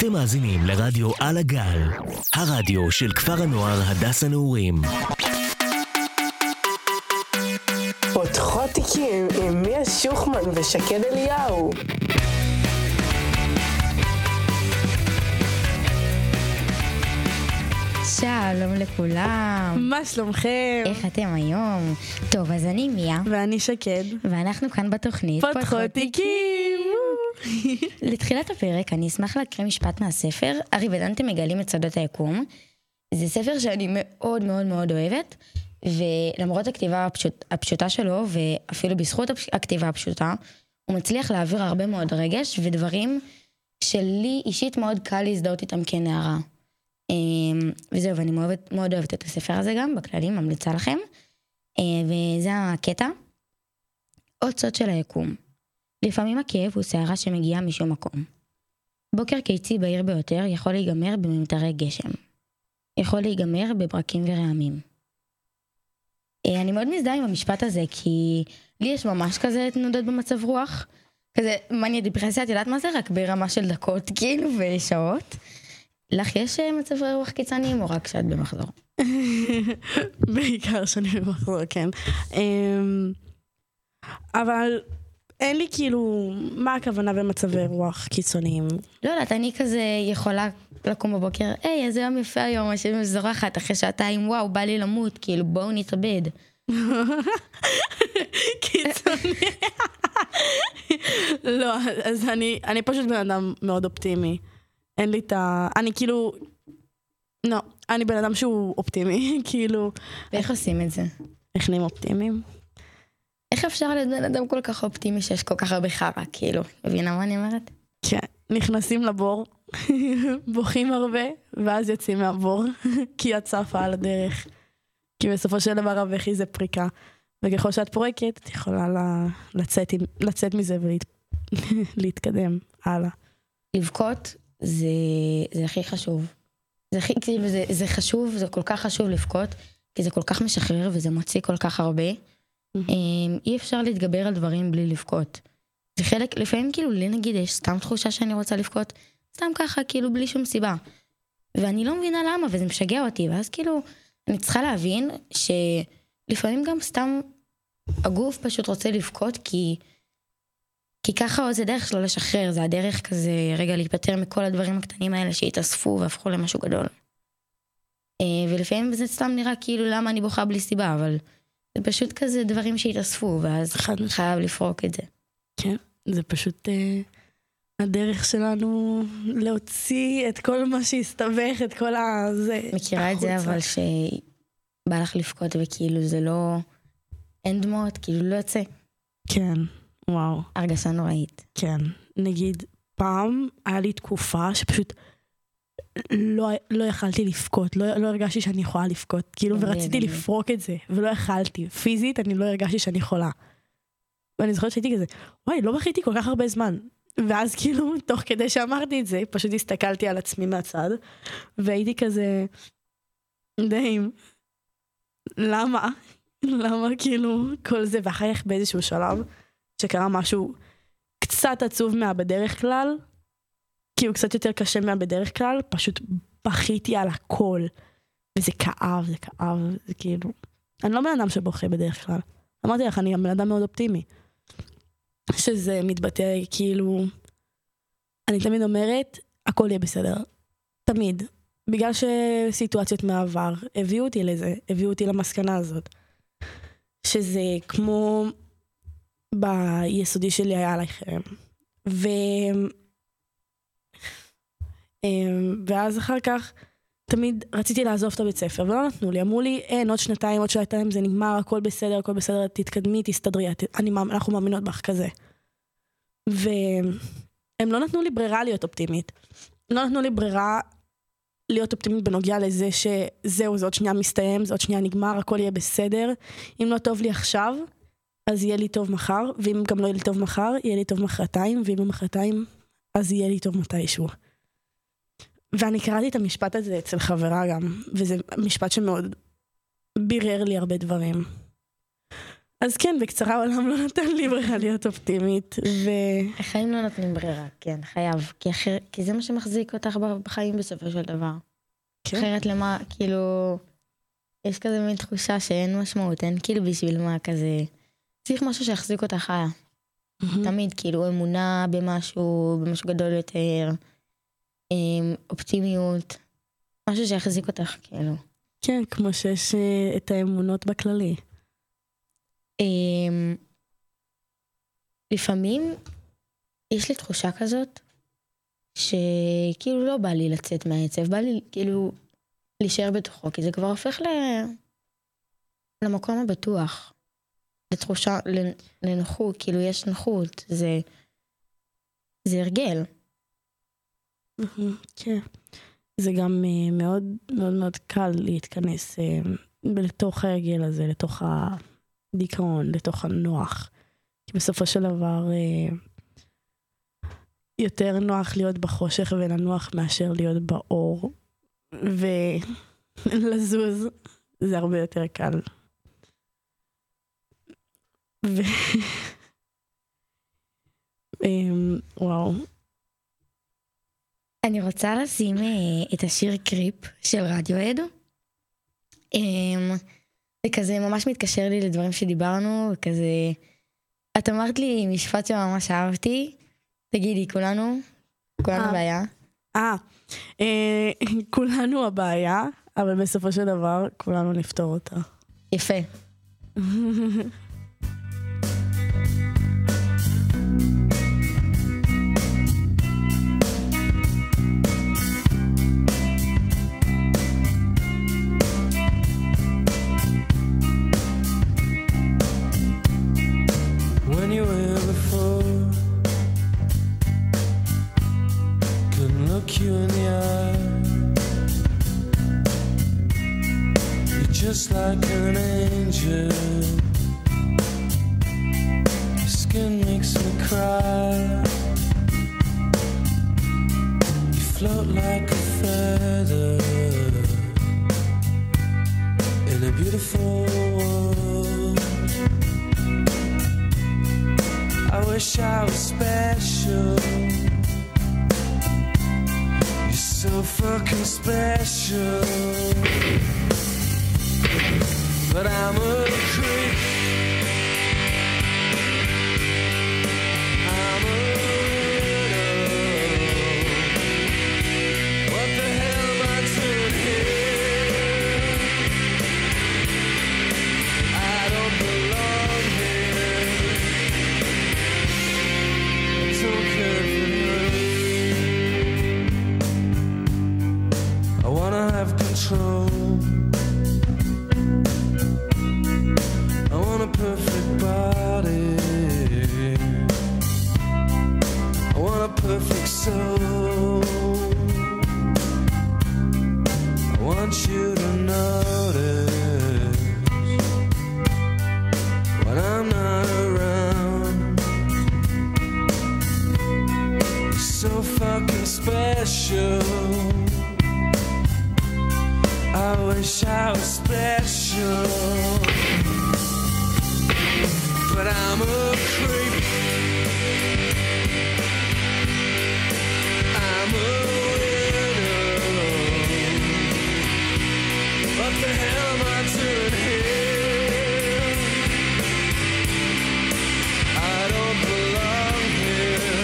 אתם מאזינים לרדיו על הגל, הרדיו של כפר הנוער הדס הנעורים. פותחות תיקים עם מיה שוחמן ושקד אליהו. שלום לכולם. מה שלומכם? איך אתם היום? טוב, אז אני מיה. ואני שקד. ואנחנו כאן בתוכנית פותחות תיקים. לתחילת הפרק אני אשמח להקריא משפט מהספר ארי ודנטה מגלים את סודות היקום. זה ספר שאני מאוד מאוד מאוד אוהבת, ולמרות הכתיבה הפשוטה שלו, ואפילו בזכות הכתיבה הפשוטה, הוא מצליח להעביר הרבה מאוד רגש ודברים שלי אישית מאוד קל להזדהות איתם כנערה. וזהו, ואני מאוד אוהבת את הספר הזה גם, בכללי, ממליצה לכם. וזה הקטע. עוד סוד של היקום. לפעמים הכאב הוא שערה שמגיעה משום מקום. בוקר קיצי בהיר ביותר יכול להיגמר בממטרי גשם. יכול להיגמר בברקים ורעמים. אני מאוד מזדהה עם המשפט הזה, כי לי יש ממש כזה תנודות במצב רוח. כזה מניה דיפרסיה, את יודעת מה זה? רק ברמה של דקות, כאילו, ושעות. לך יש מצבי רוח קיצוניים או רק שאת במחזור? בעיקר שאני במחזור, כן. אבל אין לי כאילו, מה הכוונה במצבי רוח קיצוניים? לא יודעת, אני כזה יכולה לקום בבוקר, היי, איזה יום יפה היום, אני זורחת אחרי שעתיים, וואו, בא לי למות, כאילו בואו נתאבד. קיצוני. לא, אז אני פשוט בן אדם מאוד אופטימי. אין לי את אני כאילו, לא, אני בן אדם שהוא אופטימי, כאילו. ואיך עושים את זה? איך נהיים אופטימיים? איך אפשר להיות בן אדם כל כך אופטימי שיש כל כך הרבה חרה, כאילו? מבינה מה אני אומרת? כן, נכנסים לבור, בוכים הרבה, ואז יוצאים מהבור, כי את צפה על הדרך. כי בסופו של דבר הבכי זה פריקה, וככל שאת פורקת, את יכולה לצאת מזה ולהתקדם הלאה. לבכות זה הכי חשוב. זה חשוב, זה כל כך חשוב לבכות, כי זה כל כך משחרר וזה מוציא כל כך הרבה. אי אפשר להתגבר על דברים בלי לבכות. זה חלק, לפעמים כאילו לי נגיד יש סתם תחושה שאני רוצה לבכות, סתם ככה כאילו בלי שום סיבה. ואני לא מבינה למה, וזה משגע אותי, ואז כאילו אני צריכה להבין שלפעמים גם סתם הגוף פשוט רוצה לבכות, כי ככה זה דרך שלו לשחרר, זה הדרך כזה רגע להיפטר מכל הדברים הקטנים האלה שהתאספו והפכו למשהו גדול. ולפעמים זה סתם נראה כאילו למה אני בוכה בלי סיבה, אבל זה פשוט כזה דברים שהתאספו, ואז חייב לפרוק את זה. כן, זה פשוט הדרך שלנו להוציא את כל מה שהסתבך, את כל הזה. מכירה את זה, אבל שבא לך לבכות וכאילו זה לא, אין דמעות, כאילו לא יוצא. כן, וואו. הרגשה נוראית. כן, נגיד פעם היה לי תקופה שפשוט לא יכלתי לבכות, לא הרגשתי שאני יכולה לבכות, כאילו, ורציתי לפרוק את זה, ולא יכלתי. פיזית אני לא הרגשתי שאני יכולה. ואני זוכרת שהייתי כזה, וואי, לא בכיתי כל כך הרבה זמן. ואז כאילו, תוך כדי שאמרתי את זה, פשוט הסתכלתי על עצמי מהצד, והייתי כזה, דיים, למה כאילו כל זה, ואחר כך באיזשהו שלב, שקרה משהו קצת עצוב בדרך כלל, כאילו קצת יותר קשה בדרך כלל, פשוט בכיתי על הכל, וזה כאב, זה כאילו, אני לא בן אדם שבוכה בדרך כלל, אמרתי לך, אני גם בן אדם מאוד אופטימי, שזה מתבטא כאילו, אני תמיד אומרת, הכל יהיה בסדר, תמיד, בגלל שסיטואציות מעבר, הביאו אותי לזה, הביאו אותי למסקנה הזאת, שזה כמו ביסודי שלי היה עליכם, ואז אחר כך תמיד רציתי לעזוב את הבית ספר, ולא נתנו לי, אמרו לי, אין, עוד שנתיים, זה נגמר, הכל בסדר, תתקדמי, תסתדרי, אנחנו מאמינות בך כזה. והם לא נתנו לי ברירה להיות אופטימית. לא נתנו לי ברירה להיות אופטימית בנוגע לזה שזהו, זה עוד שנייה מסתיים, זה עוד שנייה נגמר, הכל יהיה בסדר. אם לא טוב לי עכשיו, אז יהיה לי טוב מחר, ואם גם לא יהיה לי טוב מחר, יהיה לי טוב מחרתיים, ואם מחרתיים, אז יהיה לי טוב מתישהו. ואני קראתי את המשפט הזה אצל חברה גם, וזה משפט שמאוד בירר לי הרבה דברים. אז כן, בקצרה העולם לא נתן לי ברירה להיות אופטימית, החיים לא נותנים ברירה, כן, חייב. כי זה מה שמחזיק אותך בחיים בסופו של דבר. כן. אחרת למה, כאילו, יש כזה מין תחושה שאין משמעות, אין כאילו בשביל מה כזה. צריך משהו שיחזיק אותך חיה. תמיד, כאילו, אמונה במשהו גדול יותר, אופטימיות, משהו שיחזיק אותך, כאילו. כן, כמו שיש את האמונות בכללי. לפעמים יש לי תחושה כזאת שכאילו לא בא לי לצאת מהעצב, בא לי כאילו להישאר בתוכו, כי זה כבר הופך למקום הבטוח, לתחושה, לנוחות, כאילו יש נוחות, זה הרגל. כן. זה גם מאוד מאוד מאוד קל להתכנס לתוך ההרגל הזה, לתוך הדיכאון, לתוך הנוח. כי בסופו של דבר יותר נוח להיות בחושך ולנוח מאשר להיות באור. ולזוז זה הרבה יותר קל. וואו. אני רוצה לשים את השיר קריפ של רדיואד. זה כזה ממש מתקשר לי לדברים שדיברנו, וכזה... את אמרת לי משפט שממש אהבתי. תגידי, כולנו בעיה. כולנו הבעיה, אבל בסופו של דבר כולנו נפתור אותה. יפה. You in the eye, you're just like an angel. Your skin makes me cry. You float like a feather in a beautiful world. I wish I was special. So fucking special, but I'm a creep. I'm a widow. What the hell am I doing here? I don't belong here. I don't care for you. I wanna have control. I want a perfect body. I want a perfect soul. I want you to notice when I'm not around. You're so fucking special. I wish I was special, but I'm a creep. I'm a widow. What the hell am I doing here? I don't belong here.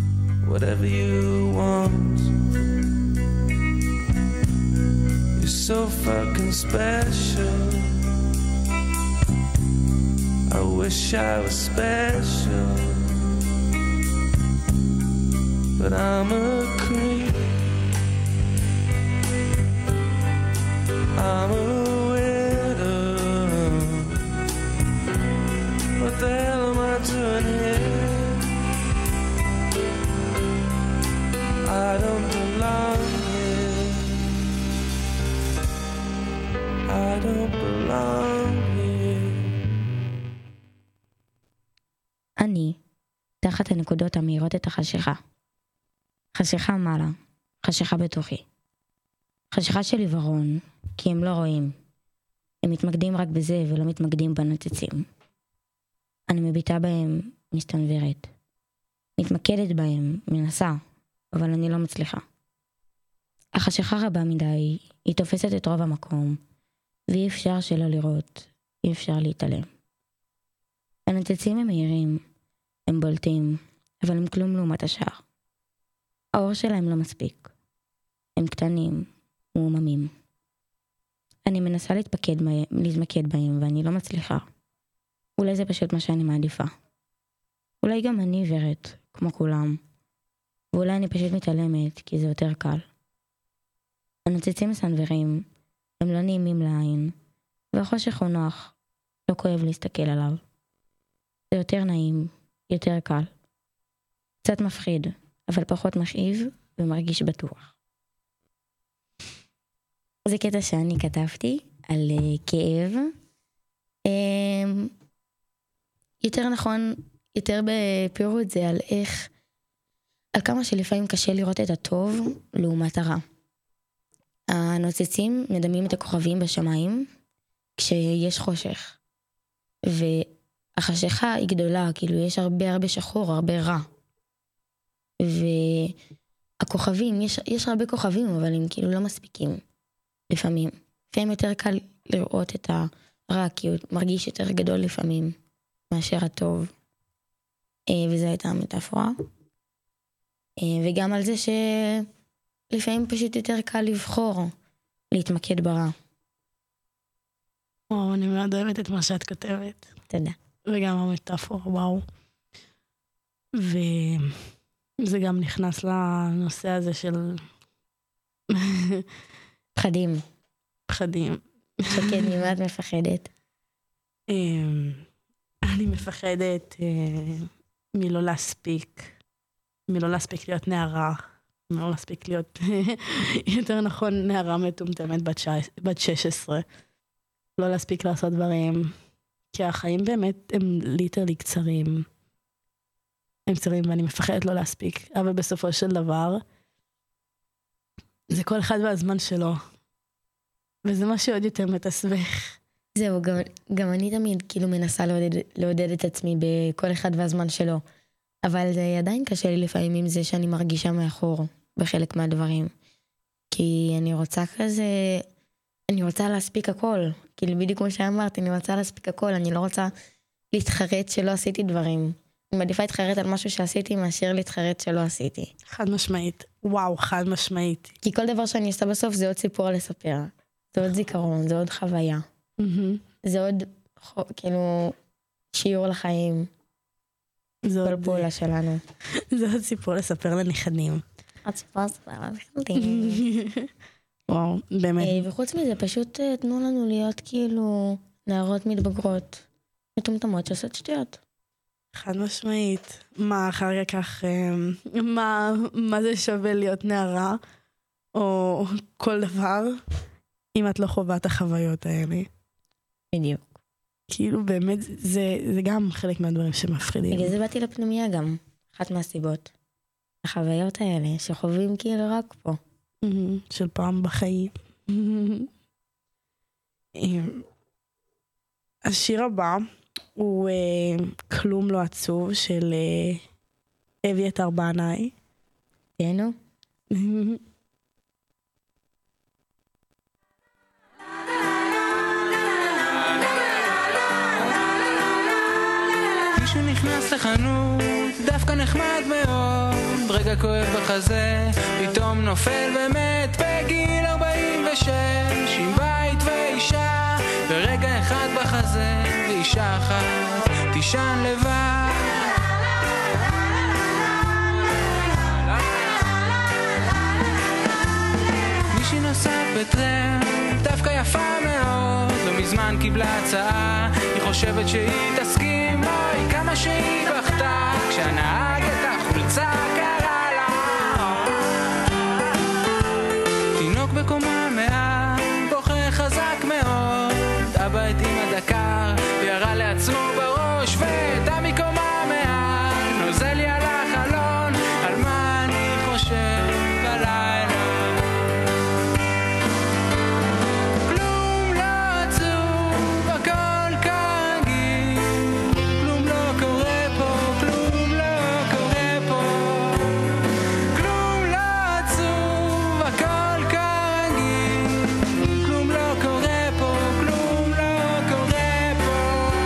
Whatever you want, you're so fucking special. I wish I was special, but I'm a creep. I'm a widow. What the hell am I doing here? I don't belong here. I don't belong here. אני, תחת הנקודות המאירות את החשיכה. חשיכה מעלה, חשיכה בתוכי. חשיכה של עיוורון, כי הם לא רואים. הם מתמקדים רק בזה ולא מתמקדים בנוצצים. אני מביטה בהם, מסתנוורת. מתמקדת בהם, מנסה, אבל אני לא מצליחה. החשיכה רבה מדי, היא תופסת את רוב המקום, ואי אפשר שלא לראות, אי אפשר להתעלם. הנוצצים הם מהירים, הם בולטים, אבל הם כלום לעומת השאר. האור שלהם לא מספיק. הם קטנים, מעוממים. אני מנסה להתמקד בהם ואני לא מצליחה. אולי זה פשוט מה שאני מעדיפה. אולי גם אני עיוורת, כמו כולם. ואולי אני פשוט מתעלמת, כי זה יותר קל. הנוצצים מסנוורים, הם לא נעימים לעין, והחושך הוא נוח, לא כואב להסתכל עליו. זה יותר נעים, יותר קל. קצת מפחיד, אבל פחות מכאיב ומרגיש בטוח. זה קטע שאני כתבתי על כאב. יותר נכון, יותר בפירוט זה על איך, על כמה שלפעמים קשה לראות את הטוב לעומת הרע. הנוצצים מדמים את הכוכבים בשמיים כשיש חושך. והחשיכה היא גדולה, כאילו יש הרבה שחור, הרבה רע. והכוכבים, יש הרבה כוכבים, אבל הם כאילו לא מספיקים. לפעמים. לפעמים יותר קל לראות את הרע, כי הוא מרגיש יותר גדול לפעמים מאשר הטוב. וזו הייתה המטאפורה. וגם על זה שלפעמים פשוט יותר קל לבחור להתמקד ברע. וואו, אני מאוד אוהבת את מה שאת כותבת. תודה. וגם המטאפורה, וואו. וזה גם נכנס לנושא הזה של פחדים. פחדים. שקד, ממה את מפחדת? אני מפחדת מלא להספיק. מלא להספיק להיות נערה. מלא להספיק להיות, יותר נכון, נערה מטומטמת בת 16. לא להספיק לעשות דברים. כי החיים באמת הם ליטרלי קצרים. הם קצרים ואני מפחדת לא להספיק. אבל בסופו של דבר, זה כל אחד והזמן שלו. וזה מה שעוד יותר מתסבך. זהו, גם אני תמיד כאילו מנסה לעודד את עצמי בכל אחד והזמן שלו. אבל זה עדיין קשה לי לפעמים עם זה שאני מרגישה מאחור בחלק מהדברים. כי אני רוצה כזה, אני רוצה להספיק הכל. כאילו בדיוק כמו שאמרת, אני רוצה להספיק הכל. אני לא רוצה להתחרט שלא עשיתי דברים. אני מעדיפה להתחרט על משהו שעשיתי מאשר להתחרט שלא עשיתי. חד משמעית. וואו, חד משמעית. כי כל דבר שאני עושה בסוף זה עוד סיפור לספר. זה עוד זיכרון, זה עוד חוויה. זה עוד, כאילו, שיעור לחיים. כל פעולה שלנו. זה עוד סיפור לספר לנכדים. עוד סיפור לספר לנכדים. וואו, באמת. וחוץ מזה, פשוט תנו לנו להיות כאילו נערות מתבגרות, מטומטמות שעושות שטויות. חד משמעית. מה אחר כך, מה זה שווה להיות נערה, או כל דבר, אם את לא חווה את החוויות האלה. בדיוק. כאילו באמת, זה גם חלק מהדברים שמפחידים. בגלל זה באתי לפנימיה גם, אחת מהסיבות. החוויות האלה שחווים כאילו רק פה. של פעם בחיים. השיר הבא הוא כלום לא עצוב של אביתר בנאי. תהנו. מישהו נכנס לחנות, דווקא נחמד מאוד, רגע כואב בחזה, פתאום נופל ומת בגיל 40 ושש, עם בית ואישה, ורגע אחד בחזה, ואישה אחת תישן לבד. מישהי נוסעת בטרם, דווקא יפה מאוד, לא מזמן קיבלה הצעה, היא חושבת שהיא תסכים, אוי כמה שהיא בכתה, כשהנהג את החולצה קרא לה. תינוק בקומה 100, בוכה חזק מאוד, אבא את אמא דקר, וירה לעצמו בראש, ותה מקומה 100, נוזל לי על החלון, על מה אני חושב בלילה. כלום לא עצוב, הכל כרגיל, כלום לא קורה פה, כלום לא קורה פה. כלום לא עצוב, הכל כרגיל, כלום לא קורה פה, כלום לא קורה פה.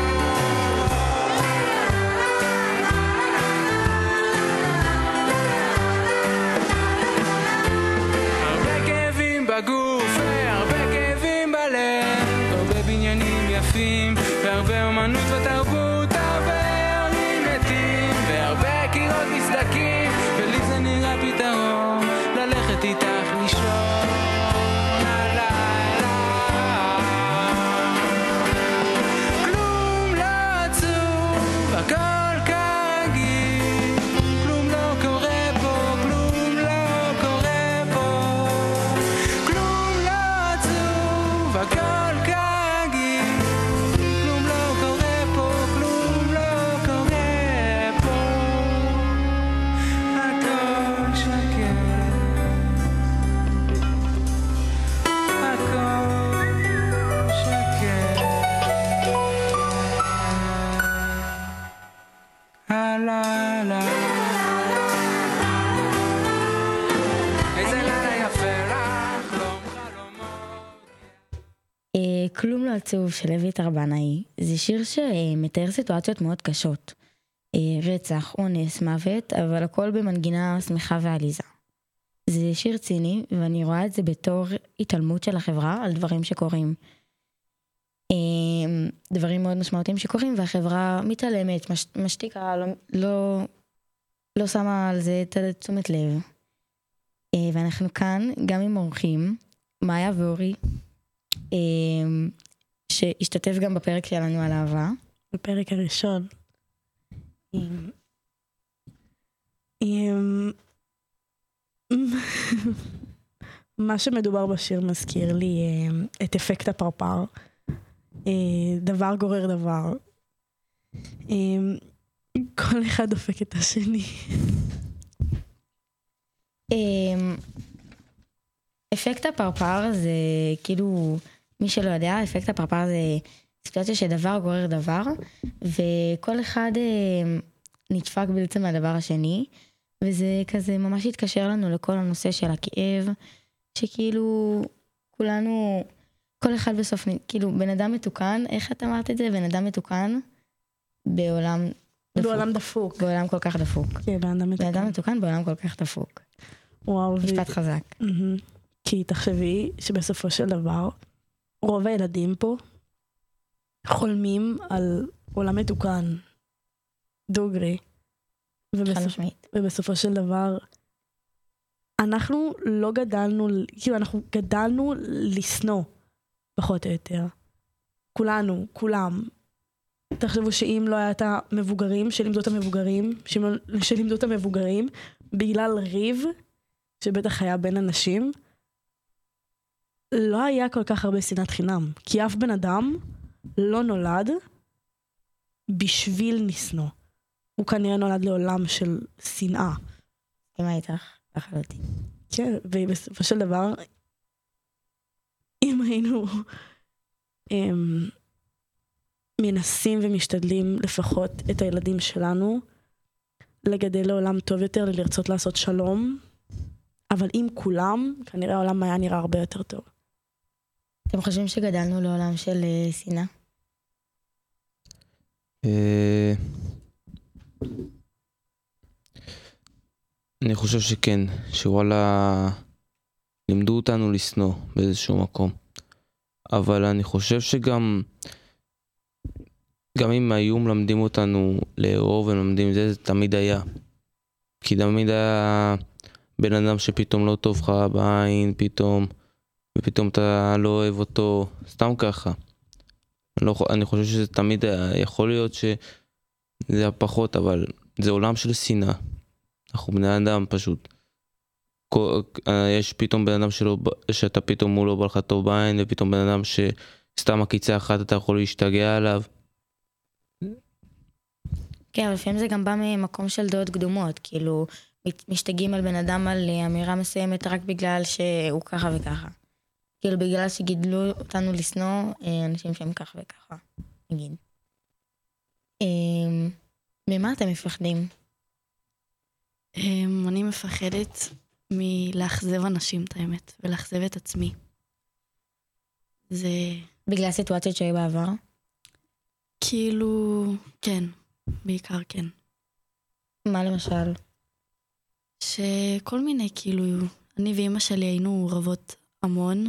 הרבה כאבים בגוף והרבה כאבים בלב, הרבה בניינים יפים והרבה אומנות ותרבות, הרבה הורים מתים והרבה קירות מסדקים, ולי זה נראה פתרון ללכת איתך לישון הלילה. כלום לא עצוב, הכל כרגיל, כלום לא קורה פה, כלום לא קורה פה. כלום לא עצוב, הכל כרגיל, כלום לא קורה פה, כלום לא קורה פה. הכל שקט, הכל שקט. הלילה, איזה לילה יפה לך, חלום חלומות. כלום לא עצוב של לוי טרבנאי, זה שיר שמתאר סיטואציות מאוד קשות. רצח, אונס, מוות, אבל הכל במנגינה שמחה ועליזה. זה שיר ציני, ואני רואה את זה בתור התעלמות של החברה על דברים שקורים. דברים מאוד משמעותיים שקורים, והחברה מתעלמת, משתיקה, לא שמה על זה את תשומת לב. ואנחנו כאן גם עם אורחים, מאיה ואורי, שהשתתף גם בפרק שלנו על אהבה. בפרק הראשון. מה שמדובר בשיר מזכיר לי את אפקט הפרפר. דבר גורר דבר. כל אחד דופק את השני. אפקט הפרפר זה כאילו, מי שלא יודע, אפקט הפרפר זה סיטואציה שדבר גורר דבר, וכל אחד נדפק בעצם מהדבר השני, וזה כזה ממש התקשר לנו לכל הנושא של הכאב, שכאילו כולנו, כל אחד בסוף, כאילו בן אדם מתוקן, איך את אמרת את זה? בן אדם מתוקן בעולם דפוק. בעולם דפוק. בעולם כל כך דפוק. כן, בן אדם מתוקן. בן אדם מתוקן בעולם כל כך דפוק. וואו. משפט חזק. כי תחשבי שבסופו של דבר, רוב הילדים פה חולמים על עולם מתוקן, דוגרי. חד משמעית. ובסופו של דבר, אנחנו לא גדלנו, כאילו אנחנו גדלנו לשנוא, פחות או יותר. כולנו, כולם. תחשבו שאם לא היה את המבוגרים, שלימדו את המבוגרים, בגלל ריב, שבטח היה בין אנשים, לא היה כל כך הרבה שנאת חינם. כי אף בן אדם לא נולד בשביל לשנוא. הוא כנראה נולד לעולם של שנאה. מה איתך? לחלוטין. כן, ובסופו של דבר, אם היינו מנסים ומשתדלים לפחות את הילדים שלנו, לגדל לעולם טוב יותר, לרצות לעשות שלום, אבל אם כולם, כנראה העולם היה נראה הרבה יותר טוב. אתם חושבים שגדלנו לעולם של שנאה? אני חושב שכן, שוואלה, לימדו אותנו לשנוא באיזשהו מקום. אבל אני חושב שגם אם היו מלמדים אותנו לאהוב ומלמדים זה תמיד היה. כי תמיד היה בן אדם שפתאום לא טוב לך בעין, ופתאום אתה לא אוהב אותו, סתם ככה. אני חושב שזה תמיד יכול להיות שזה היה פחות, אבל זה עולם של שנאה. אנחנו בני אדם פשוט. יש פתאום בן אדם שאתה פתאום הוא לא בא לך טוב בעין, ופתאום בן אדם שסתם עקיצה אחת אתה יכול להשתגע עליו. כן, לפעמים זה גם בא ממקום של דעות קדומות, כאילו משתגעים על בן אדם על אמירה מסוימת רק בגלל שהוא ככה וככה. כאילו בגלל שגידלו אותנו לשנוא אנשים שהם ככה וככה, נגיד. ממה אתם מפחדים? אני מפחדת מלאכזב אנשים, את האמת, ולאכזב את עצמי. זה בגלל הסיטואציות שהיו בעבר? כאילו, כן, בעיקר כן. מה למשל? שכל מיני, כאילו, אני ואמא שלי היינו רבות המון,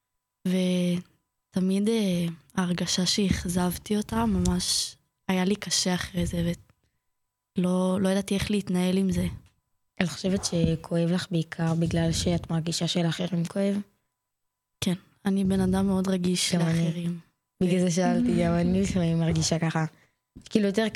ותמיד ההרגשה שהחזבתי אותה, ממש היה לי קשה אחרי זה, ולא ידעתי איך להתנהל עם זה. אני חושבת שכואב לך בעיקר בגלל שאת מרגישה שלאחרים כואב? כן, אני בן אדם מאוד רגיש לאחרים. בגלל זה שאלתי, גם אני לפעמים מרגישה ככה. כאילו יותר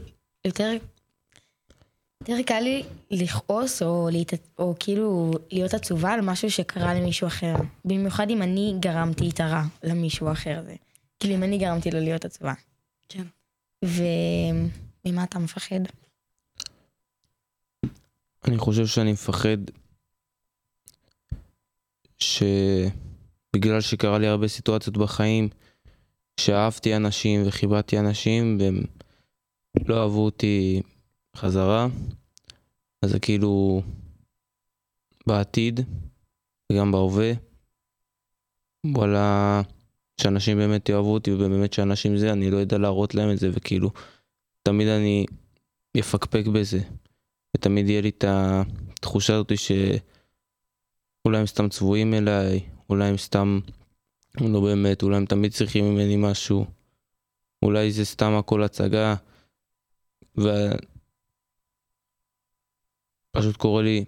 קל לי לכעוס או כאילו להיות עצובה על משהו שקרה למישהו אחר. במיוחד אם אני גרמתי את הרע למישהו אחר הזה. כאילו אם אני גרמתי לו להיות עצובה. כן. וממה אתה מפחד? אני חושב שאני מפחד שבגלל שקרה לי הרבה סיטואציות בחיים, שאהבתי אנשים וחיבדתי אנשים והם לא אהבו אותי חזרה, אז זה כאילו בעתיד וגם בהווה, וואלה, שאנשים באמת יאהבו אותי ובאמת שאנשים זה, אני לא יודע להראות להם את זה, וכאילו תמיד אני יפקפק בזה, ותמיד יהיה לי את התחושה הזאת שאולי הם סתם צבועים אליי, אולי הם סתם לא באמת, אולי הם תמיד צריכים ממני משהו, אולי זה סתם הכל הצגה, פשוט קורה לי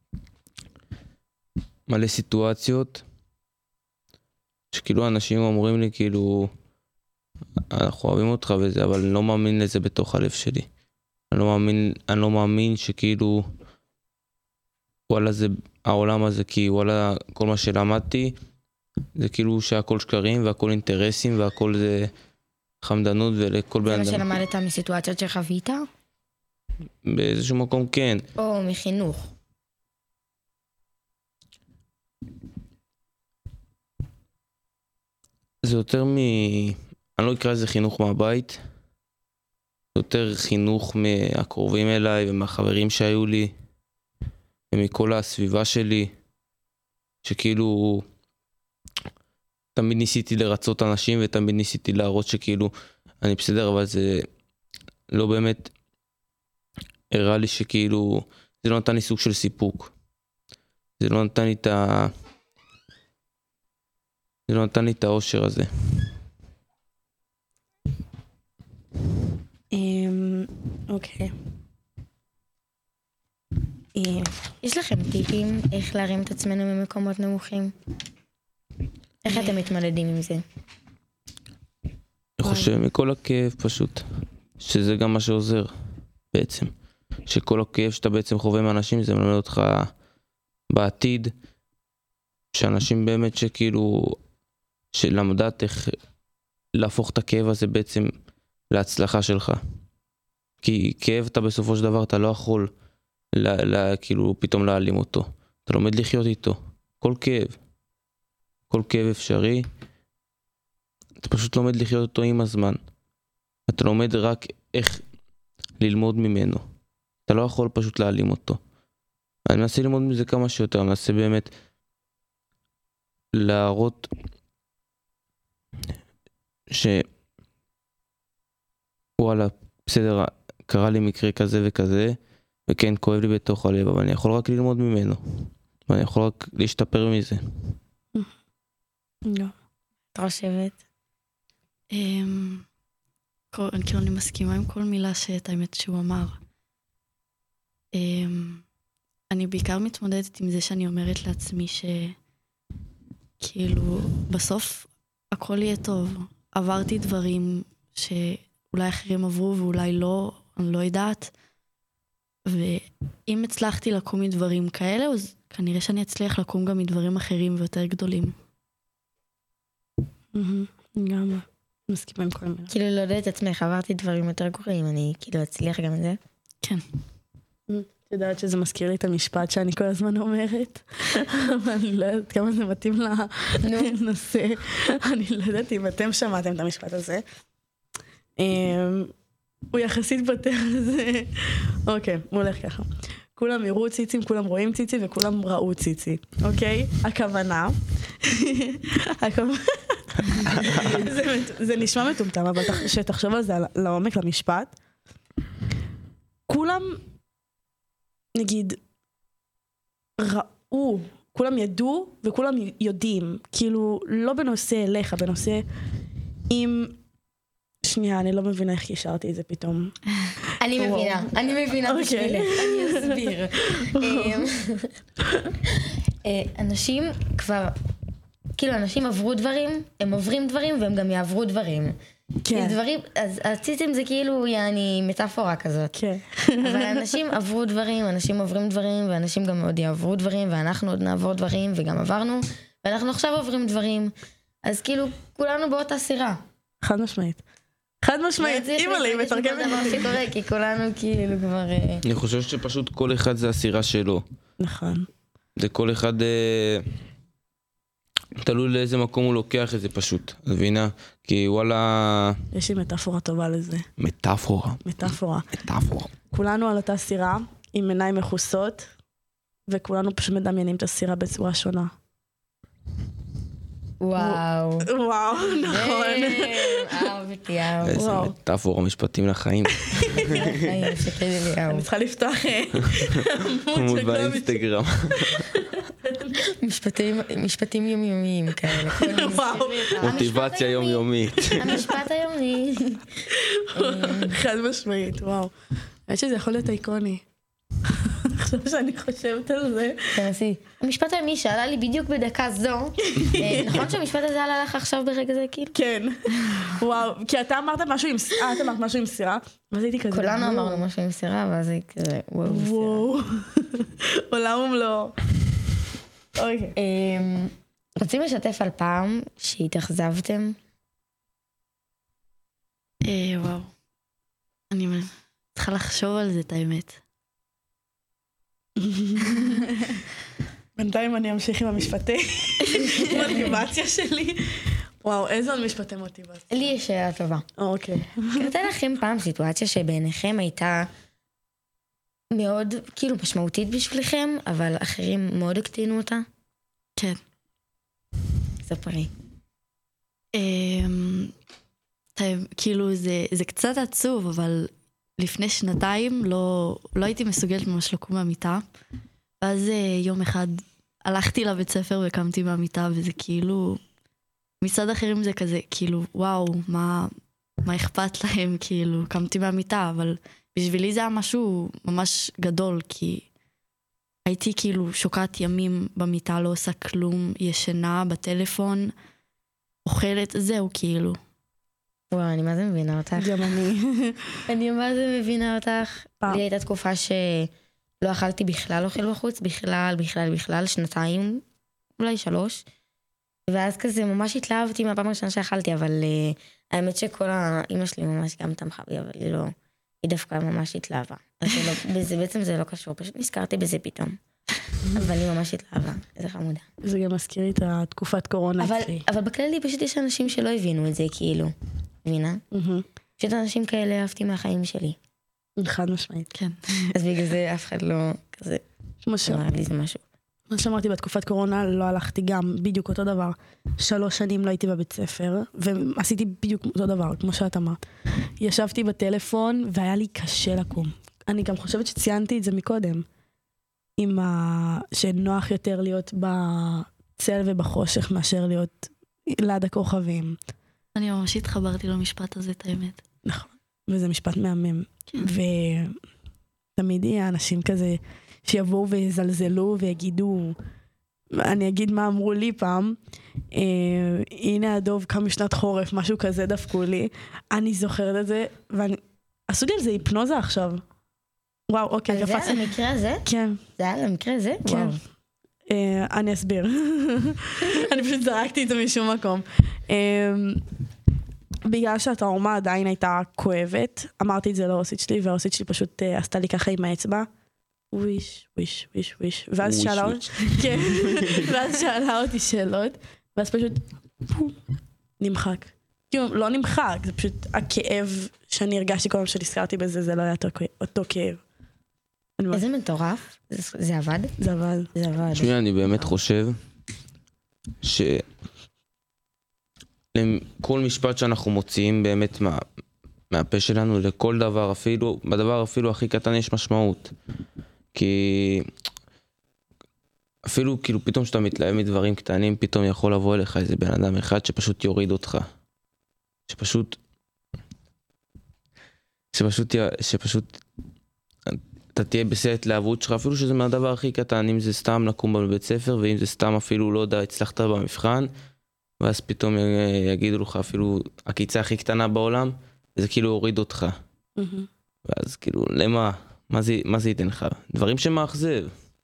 מלא סיטואציות שכאילו אנשים אומרים לי כאילו אנחנו אוהבים אותך וזה, אבל אני לא מאמין לזה בתוך הלב שלי. אני לא מאמין שכאילו וואלה זה העולם הזה, כי וואלה כל מה שלמדתי זה כאילו שהכל שקרים והכל אינטרסים והכל זה חמדנות, ולכל בן אדם. זה מה שלמדת מסיטואציות שחווית? באיזשהו מקום כן. או מחינוך? זה יותר אני לא אקרא לזה חינוך מהבית, זה יותר חינוך מהקרובים אליי ומהחברים שהיו לי ומכל הסביבה שלי, שכאילו תמיד ניסיתי לרצות אנשים ותמיד ניסיתי להראות שכאילו אני בסדר, אבל זה לא באמת הראה לי שכאילו זה לא נתן לי סוג של סיפוק, זה לא נתן לי את האושר הזה. אוקיי. יש לכם טיפים איך להרים את עצמנו ממקומות נמוכים? איך אתם מתמודדים עם זה? אני חושב מכל הכאב פשוט, שזה גם מה שעוזר בעצם, שכל הכאב שאתה בעצם חווה מאנשים זה מלמד אותך בעתיד, שאנשים באמת שכאילו שלמדת איך להפוך את הכאב הזה בעצם להצלחה שלך, כי כאב אתה בסופו של דבר אתה לא יכול כאילו פתאום להעלים אותו, אתה לומד לחיות איתו, כל כאב אפשרי, אתה פשוט לומד לחיות אותו עם הזמן, אתה לומד רק איך ללמוד ממנו, אתה לא יכול פשוט להעלים אותו. אני מנסה ללמוד מזה כמה שיותר, אני מנסה באמת להראות וואלה, בסדר, קרה לי מקרה כזה וכזה, וכן, כואב לי בתוך הלב, אבל אני יכול רק ללמוד ממנו. ואני יכול רק להשתפר מזה. גם. את חושבת? כאילו אני מסכימה עם כל מילה שאת האמת שהוא אמר. אני בעיקר מתמודדת עם זה שאני אומרת לעצמי שכאילו בסוף הכל יהיה טוב. עברתי דברים שאולי אחרים עברו ואולי לא, אני לא יודעת. ואם הצלחתי לקום מדברים כאלה, אז כנראה שאני אצליח לקום גם מדברים אחרים ויותר גדולים. גם מסכימה עם כל מילה. כאילו לא יודעת את עצמך, עברתי דברים יותר גרועים, אני כאילו אצליח גם את זה. כן. את יודעת שזה מזכיר לי את המשפט שאני כל הזמן אומרת, אבל אני לא יודעת כמה זה מתאים לנושא. אני לא יודעת אם אתם שמעתם את המשפט הזה. הוא יחסית בטח הזה. אוקיי, הוא הולך ככה. כולם יראו ציצים, כולם רואים ציצי וכולם ראו ציצי. אוקיי? הכוונה. זה נשמע מטומטם, אבל שתחשוב על זה לעומק למשפט. כולם, נגיד, ראו, כולם ידעו וכולם יודעים. כאילו, לא בנושא אליך, בנושא עם... שנייה, אני לא מבינה איך קישרתי את זה פתאום. אני מבינה בשבילך, אני אסביר. אנשים כבר, כאילו אנשים עברו דברים, הם עוברים דברים והם גם יעברו דברים. כן. דברים, אז הציצים זה כאילו יעני מטאפורה כזאת. כן. אבל אנשים עברו דברים, אנשים עוברים דברים, ואנשים גם עוד יעברו דברים, ואנחנו עוד נעבור דברים, וגם עברנו, ואנחנו עכשיו עוברים דברים. אז כאילו, כולנו באותה סירה. חד משמעית. חד משמעית, אימא לי, מתרגמת. זה דבר שקורה, כי כולנו כאילו כבר... אני חושב שפשוט כל אחד זה הסירה שלו. נכון. זה כל אחד... תלוי לאיזה מקום הוא לוקח את זה פשוט, מבינה? כי וואלה... יש לי מטאפורה טובה לזה. מטאפורה. מטאפורה. מטאפורה. כולנו על אותה סירה, עם עיניים מכוסות, וכולנו פשוט מדמיינים את הסירה בצורה שונה. וואו. וואו, נכון. אהבתי, אהבתי. איזה מטאפורה, משפטים לחיים. אני צריכה לפתוח עמוד באינסטגרם. משפטים יומיומיים כאלה. וואו. מוטיבציה יומיומית. המשפט היומי. חד משמעית, וואו. האמת שזה יכול להיות איקוני. עכשיו שאני חושבת על זה. תנסי. המשפט היומי שעלה לי בדיוק בדקה זו. נכון שהמשפט הזה עלה לך עכשיו ברגע זה כאילו? כן. וואו. כי אתה אמרת משהו עם סירה, את אמרת משהו עם סירה, ואז הייתי כזה... כולנו אמרנו משהו עם סירה, ואז היא כזה וואו. עולם ומלואו. אוקיי. רוצים לשתף על פעם שהתאכזבתם? וואו. אני צריכה לחשוב על זה, את האמת. בינתיים אני אמשיך עם המשפטי מוטיבציה שלי. וואו, איזה עוד משפטי מוטיבציה? לי יש שאלה טובה. אוקיי. קרתה לכם פעם סיטואציה שבעיניכם הייתה מאוד כאילו משמעותית בשבילכם, אבל אחרים מאוד הקטינו אותה? כן. ספרי. כאילו זה קצת עצוב, אבל לפני שנתיים לא הייתי מסוגלת ממש לקום מהמיטה. ואז יום אחד הלכתי לבית ספר וקמתי מהמיטה, וזה כאילו, מצד אחרים זה כזה, כאילו, וואו, מה אכפת להם, כאילו, קמתי מהמיטה, אבל בשבילי זה היה משהו ממש גדול, כי הייתי כאילו שוקעת ימים במיטה, לא עושה כלום, ישנה בטלפון, אוכלת, זהו כאילו. וואו, אני מה זה מבינה אותך? גם אני. אני מה זה מבינה אותך? לי הייתה תקופה שלא אכלתי בכלל אוכל בחוץ, בכלל, שנתיים, אולי 3. ואז כזה ממש התלהבתי מהפעם הראשונה שאכלתי, אבל האמת שכל האמא שלי ממש גם תמכה בי, אבל היא לא, היא דווקא ממש התלהבה. בעצם זה לא קשור, פשוט נזכרתי בזה פתאום. אבל היא ממש התלהבה, איזה חמודה. זה גם מזכיר לי את התקופת קורונה. אבל בכללי פשוט יש אנשים שלא הבינו את זה, כאילו. מבינה? פשוט אנשים כאלה אהבתי מהחיים שלי. חד משמעית. כן. אז בגלל זה אף אחד לא כזה אמר לי זה משהו. מה שאמרתי, בתקופת קורונה לא הלכתי גם בדיוק אותו דבר. 3 שנים לא הייתי בבית ספר, ועשיתי בדיוק אותו דבר, כמו שאת אמרת. ישבתי בטלפון והיה לי קשה לקום. אני גם חושבת שציינתי את זה מקודם. שנוח יותר להיות בצל ובחושך מאשר להיות ליד הכוכבים. אני ממש התחברתי למשפט הזה, את האמת. נכון, וזה משפט מהמם. כן. ותמיד יהיה אנשים כזה שיבואו ויזלזלו ויגידו, אני אגיד מה אמרו לי פעם, הנה הדוב קם משנת חורף, משהו כזה דפקו לי, אני זוכרת את זה, עשו לי על זה היפנוזה עכשיו. וואו, אוקיי, אז זה על המקרה הזה? כן. זה היה על המקרה הזה? כן. וואו. אני אסביר. אני פשוט זרקתי את זה משום מקום. בגלל שהטראומה עדיין הייתה כואבת, אמרתי את זה לאוסית שלי, והאוסית שלי פשוט עשתה לי ככה עם האצבע. וויש, וויש, וויש, וויש. ואז שאלה אותי שאלות, ואז פשוט נמחק. כאילו, לא נמחק, זה פשוט הכאב שאני הרגשתי כל פעם שנזכרתי בזה, זה לא היה אותו כאב. איזה מטורף. זה עבד? זה עבד. זה עבד. תשמעי, אני באמת חושב כל משפט שאנחנו מוציאים באמת מהפה שלנו, לכל דבר, אפילו, בדבר אפילו הכי קטן יש משמעות. כי אפילו כאילו פתאום שאתה מתלהב מדברים קטנים, פתאום יכול לבוא אליך איזה בן אדם אחד שפשוט יוריד אותך. שפשוט אתה תהיה בשיא ההתלהבות שלך, אפילו שזה מהדבר הכי קטן, אם זה סתם לקום בבית ספר, ואם זה סתם אפילו, לא יודע, הצלחת במבחן, ואז פתאום יגידו לך אפילו הקיצה הכי קטנה בעולם, וזה כאילו הוריד אותך. ואז כאילו, למה? מה זה ייתן לך? דברים שמאכזב.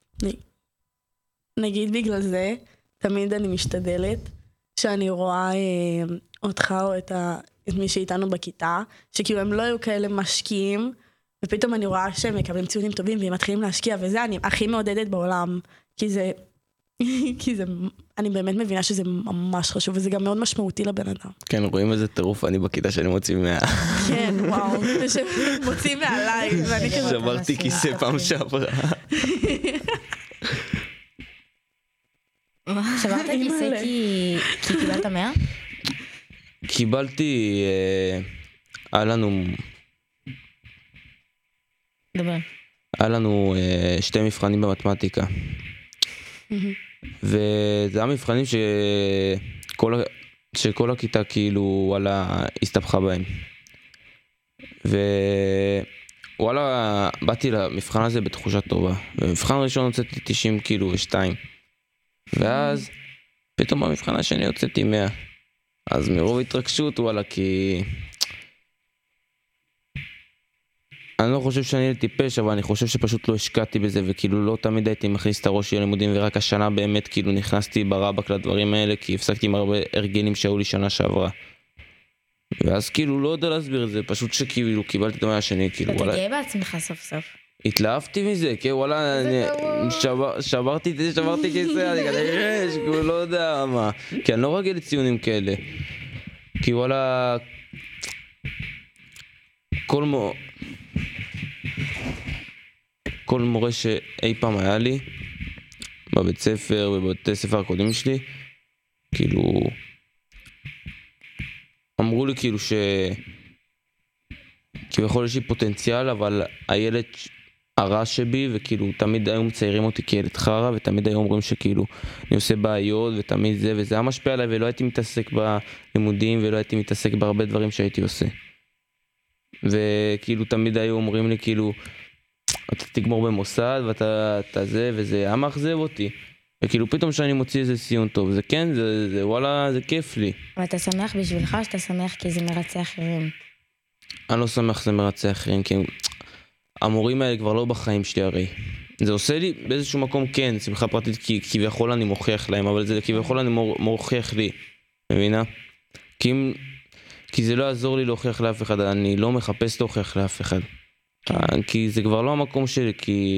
נגיד בגלל זה, תמיד אני משתדלת, שאני רואה אותך או את מי שאיתנו בכיתה, שכאילו הם לא היו כאלה משקיעים, ופתאום אני רואה שהם מקבלים ציונים טובים, והם מתחילים להשקיע, וזה אני הכי מעודדת בעולם, כי זה, אני באמת מבינה שזה ממש חשוב, וזה גם מאוד משמעותי לבן אדם. כן, רואים איזה טירוף אני בכיתה שאני מוציא כן, וואו, שמוציא מעליי, ואני כזה... שברתי כיסא פעם שעברה. שברת כיסא כי קיבלת 100? קיבלתי, היה לנו 2 מבחנים במתמטיקה. וזה היה מבחנים שכל הכיתה כאילו הסתבכה בהם. ווואלה, באתי למבחן הזה בתחושה טובה. במבחן ראשון הוצאתי 90 כאילו ו2. ואז פתאום במבחן השני הוצאתי 100. אז מרוב התרגשות, וואלה, כי אני לא חושב שאני הייתי טיפש, אבל אני חושב שפשוט לא השקעתי בזה, וכאילו לא תמיד הייתי מכניס את הראש ללימודים, ורק השנה באמת כאילו נכנסתי ברבק לדברים האלה, כי הפסקתי עם הרבה הרגלים שהיו לי שנה שעברה. ואז כאילו לא יודע להסביר את זה, פשוט שכאילו קיבלתי את המאה השני, כאילו אתה וואלה... גאה בעצמך סוף סוף. התלהבתי מזה, כי וואלה, שברתי כיסא, אני כזה כאילו לא יודע מה, כי אני לא רגיל לציונים כאלה. כי וואלה, כל מורה שאי פעם היה לי, בבית ספר ובבתי ספר הקודמים שלי, כאילו, אמרו לי כאילו כביכול יש לי פוטנציאל, אבל הילד הרע שבי, וכאילו תמיד היו מציירים אותי כילד חרא, ותמיד היו אומרים שכאילו אני עושה בעיות, ותמיד זה, וזה היה משפיע עליי, ולא הייתי מתעסק בלימודים, ולא הייתי מתעסק בהרבה דברים שהייתי עושה. וכאילו תמיד היו אומרים לי כאילו, אתה תגמור במוסד, ואתה זה, וזה היה מאכזב אותי. וכאילו פתאום שאני מוציא איזה ציון טוב, זה כן, זה וואלה, זה כיף לי. ואתה שמח בשבילך, שאתה שמח כי זה מרצה אחרים? אני לא שמח שזה מרצה אחרים, כי המורים האלה כבר לא בחיים שלי הרי. זה עושה לי באיזשהו מקום כן, שמחה פרטית, כי כביכול אני מוכיח להם, אבל זה כביכול אני מוכיח לי, מבינה? כי זה לא יעזור לי להוכיח לאף אחד, אני לא מחפש להוכיח לאף אחד. כי זה כבר לא המקום שלי, כי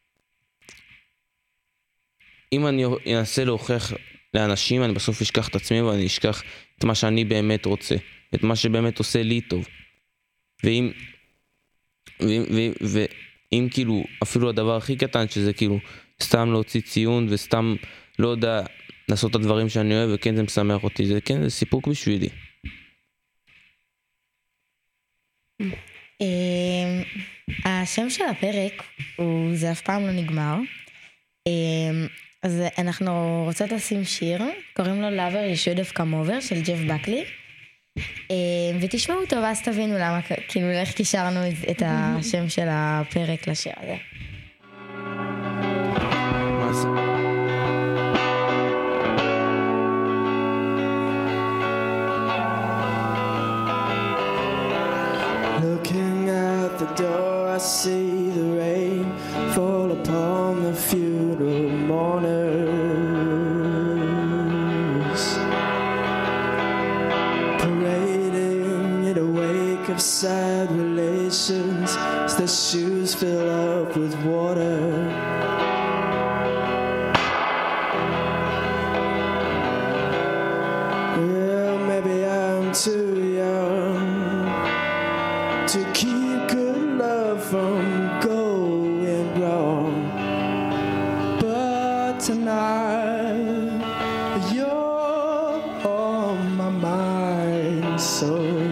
אם אני אנסה להוכיח לאנשים, אני בסוף אשכח את עצמי, ואני אשכח את מה שאני באמת רוצה, את מה שבאמת עושה לי טוב. ואם כאילו, אפילו הדבר הכי קטן, שזה כאילו סתם להוציא ציון, וסתם, לא יודע, לעשות את הדברים שאני אוהב, וכן זה משמח אותי, זה כן, זה סיפוק בשבילי. השם של הפרק הוא זה אף פעם לא נגמר, אז אנחנו רוצות לשים שיר, קוראים לו Lover You Should Have Come Over של ג'ף בקלי. ותשמעו אותו ואז תבינו למה, כאילו איך קישרנו את השם של הפרק לשיר הזה. מה זה? Looking out the door, I see the rain fall upon the funeral mourners, parading in a wake of sad relations as their shoes fill up with water. Well, maybe I'm too young to keep good love from going wrong, but tonight you're on my mind, so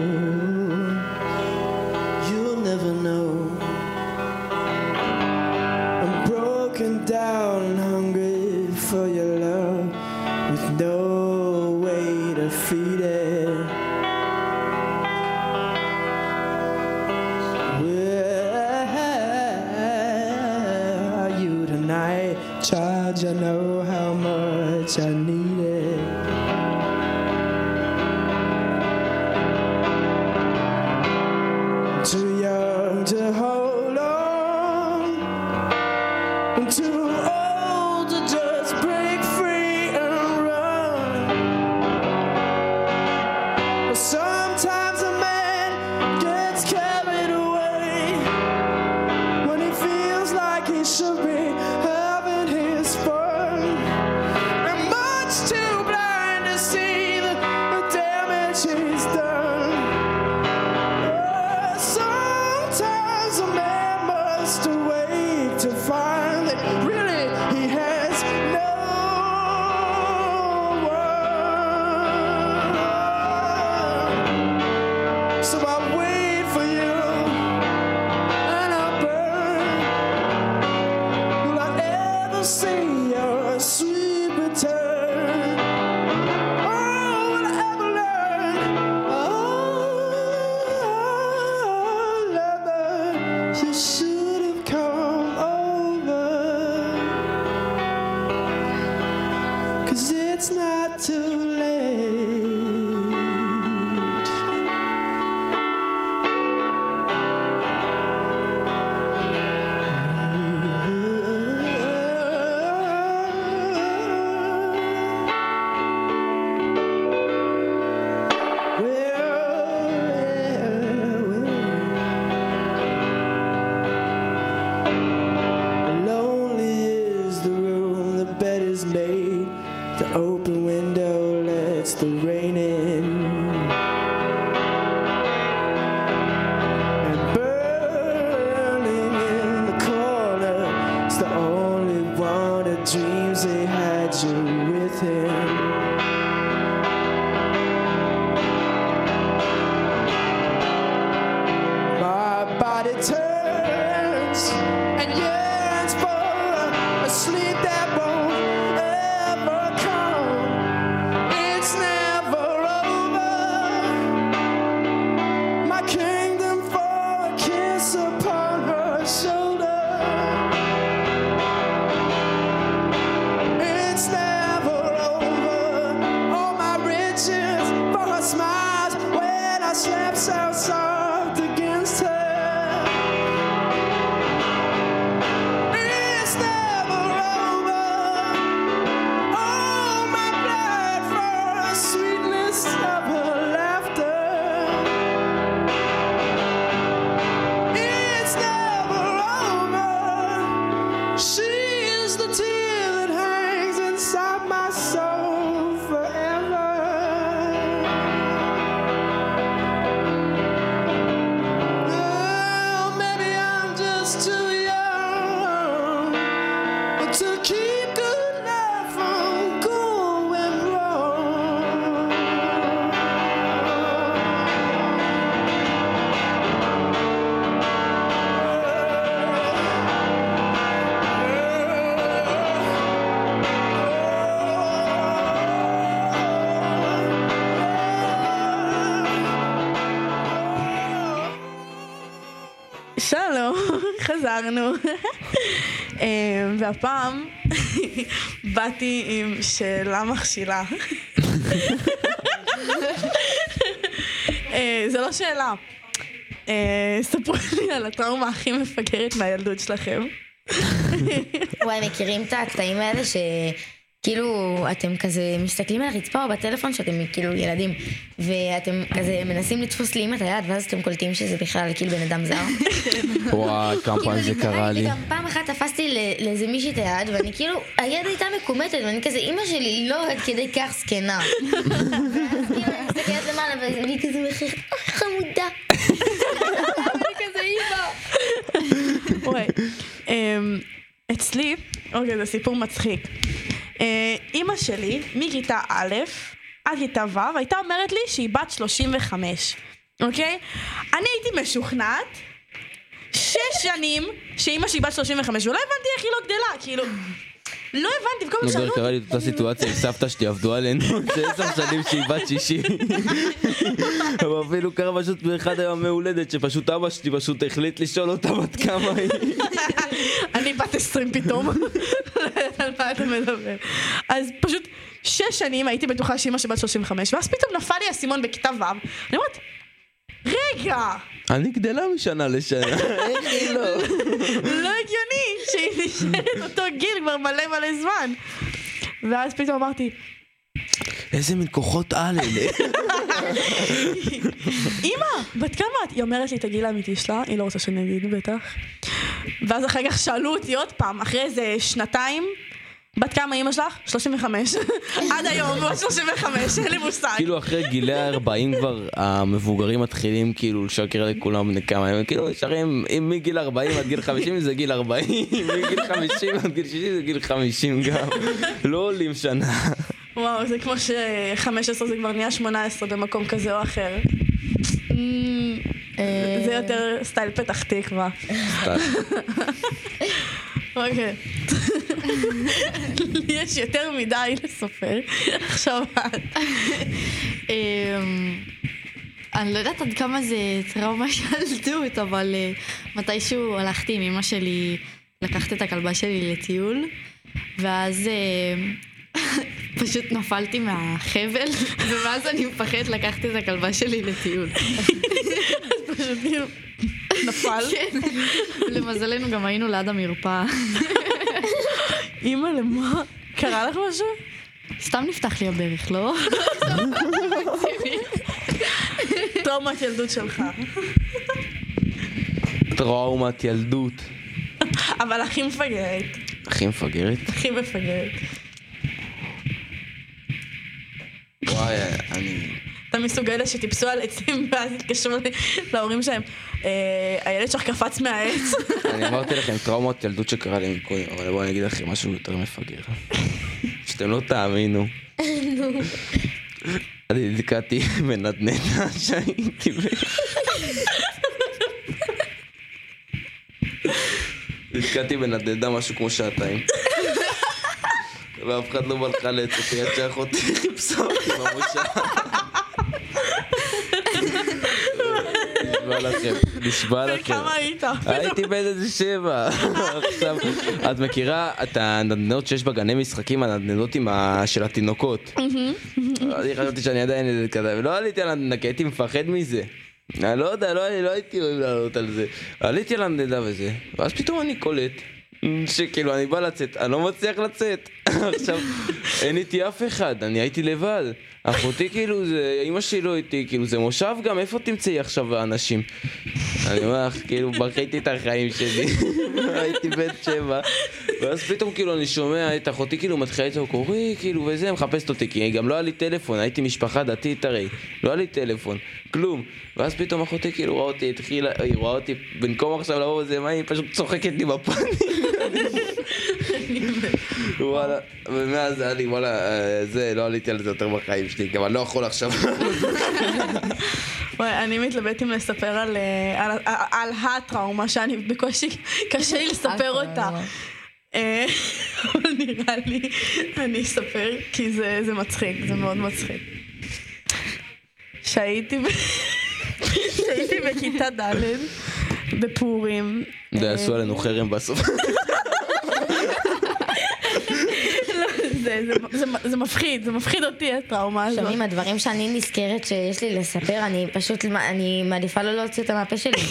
you'll never know. I'm broken down and hungry for your love with no way to feed it. Charge, I know how much I need it. Too young to hold on, and too old to just break free and run. But sometimes a man gets carried away when he feels like he should be having his fun, and much too blind to see the damage he's done. Sometimes a man must wait to find that really he has no one. So I wait for you and I burn. Will I ever see your sweet return? Oh, will I ever learn? Oh, lover, you should have come over, 'cause it's not too late. Lonely is the room, the bed is made, the open window lets the rain in, and burning in the corner is the only one that dreams they had you with him. My body turns and yearns for a sleep that won't ever come. It's never over. My kingdom for a kiss upon her shoulder. It's never over. שלום, חזרנו. והפעם באתי עם שאלה מכשילה. זה לא שאלה. ספרו לי על הטראומה הכי מפגרת מהילדות שלכם. וואי, מכירים את הקטעים האלה שכאילו אתם כזה מסתכלים על הרצפה או בטלפון שאתם כאילו ילדים ואתם כזה מנסים לתפוס לאמא את היד ואז אתם קולטים שזה בכלל כאילו בן אדם זר? וואי, כמה פעם זה קרה לי. וגם פעם אחת תפסתי לאיזה מישהי את היד ואני כאילו, היד הייתה מקומטת ואני כזה, אמא שלי לא עד כדי כך סקנה. ואז כאילו אני מסתכלת למעלה ואני כזה מחיר, חמודה. אני כזה אימא. וואי, אצלי, אוקיי, זה סיפור מצחיק. אמא שלי, מכיתה א' עד כיתה ו', הייתה אומרת לי שהיא בת 35, אוקיי? אני הייתי משוכנעת 6 שנים שאמא שהיא בת 35, ולא הבנתי איך היא לא גדלה, כאילו... לא הבנתי, וכל מיני שאלות... קרה לי את אותה סיטואציה עם סבתא שלי, עבדו עלינו, 10 שנים שהיא בת 60. אבל אפילו קרה פשוט באחד היום מהולדת, שפשוט אבא שלי פשוט החליט לשאול אותה בת כמה היא. אני בת 20 פתאום. על מה אתה מדבר? אז פשוט 6 שנים הייתי בטוחה שאמא שבת 35, ואז פתאום נפל לי הסימון בכיתה ו'. אני אומרת, רגע! אני גדלה משנה לשנה, איך היא לא? לא הגיוני שהיא נשארת אותו גיל כבר מלא זמן. ואז פתאום אמרתי, איזה מין כוחות על אלה. אמא, בת כמה את? היא אומרת לי את הגיל האמיתי שלה, היא לא רוצה שאני אגיד בטח. ואז אחר כך שאלו אותי עוד פעם, אחרי איזה 2 בת כמה אמא שלך? 35. עד היום, בת 35, אין לי מושג. כאילו אחרי גילי 40 כבר המבוגרים מתחילים כאילו לשקר לכולם בני כמה הם כאילו נשארים, אם מגיל 40 עד גיל 50 זה גיל 40, מגיל 50 עד גיל 60 זה גיל 50 גם. לא עולים שנה. וואו, זה כמו ש-15 זה כבר נהיה 18 במקום כזה או אחר. זה יותר סטייל פתח תקווה. אוקיי. לי יש יותר מדי לספר. עכשיו את. אני לא יודעת עד כמה זה טראומה ילדות, אבל מתישהו הלכתי עם אמא שלי לקחת את הכלבה שלי לטיול, ואז פשוט נפלתי מהחבל, ומאז אני מפחדת לקחת את הכלבה שלי לטיול. אז פשוט נפל. כן. למזלנו גם היינו ליד המרפאה. אמא, למה? קרה לך משהו? סתם נפתח לי הברך, לא? טראומת ילדות שלך. טראומת ילדות. אבל הכי מפגרת. הכי מפגרת? הכי מפגרת. וואי, אני... אתה מסוגלת שטיפסו על עצים ואז התקשרו להורים שלהם, הילד שלך קפץ מהעץ. אני אמרתי לכם טראומות ילדות שקרה לי מקודם, אבל בואו אני אגיד לכם משהו יותר מפגר. שאתם לא תאמינו. אני נתקעתי בנדנדה שהייתי נתקעתי בנדנדה משהו כמו 2 שעתיים. ואף אחד לא בא לך לעצת, יד שאחותי חיפשה אותי במושב. נשבע לכם. וכמה היית? הייתי בן איזה 7. עכשיו, את מכירה את הנדנדות שיש בגני משחקים, הנדנדות של התינוקות? אני חשבתי שאני עדיין ילד כזה, ולא עליתי על הנדנדה, כי הייתי מפחד מזה. אני לא יודע, לא הייתי אוהב לעלות על זה. עליתי על הנדנדה וזה, ואז פתאום אני קולט שכאילו אני בא לצאת, אני לא מצליח לצאת. עכשיו, אין איתי אף אחד, אני הייתי לבד. אחותי כאילו, אמא שלי לא איתי, כאילו זה מושב גם, איפה תמצאי עכשיו האנשים? אני אומר לך, כאילו בכיתי את החיים שלי, הייתי בן 7, ואז פתאום כאילו אני שומע את אחותי כאילו מתחילה איתו, קורי כאילו וזה, מחפשת אותי, כי גם לא היה לי טלפון, הייתי משפחה דתית הרי, לא היה לי טלפון, כלום, ואז פתאום אחותי כאילו רואה אותי, היא רואה אותי, במקום עכשיו לבוא בזה, מה היא פשוט צוחקת לי בפנים. וואלה, ומאז היה לי, וואלה, זה, לא עליתי על זה יותר בחיים שלי, גם אני לא יכול עכשיו. וואי, אני מתלבט אם לספר על הטראומה שאני בקושי קשה לי לספר אותה. אבל נראה לי, אני אספר, כי זה מצחיק, זה מאוד מצחיק. שהייתי בכיתה ד' בפורים. עשו עלינו חרם בסוף. זה מפחיד אותי הטראומה הזאת. שומעים, הדברים שאני נזכרת שיש לי לספר, אני מעדיפה לא להוציא אותם מהפה שלי.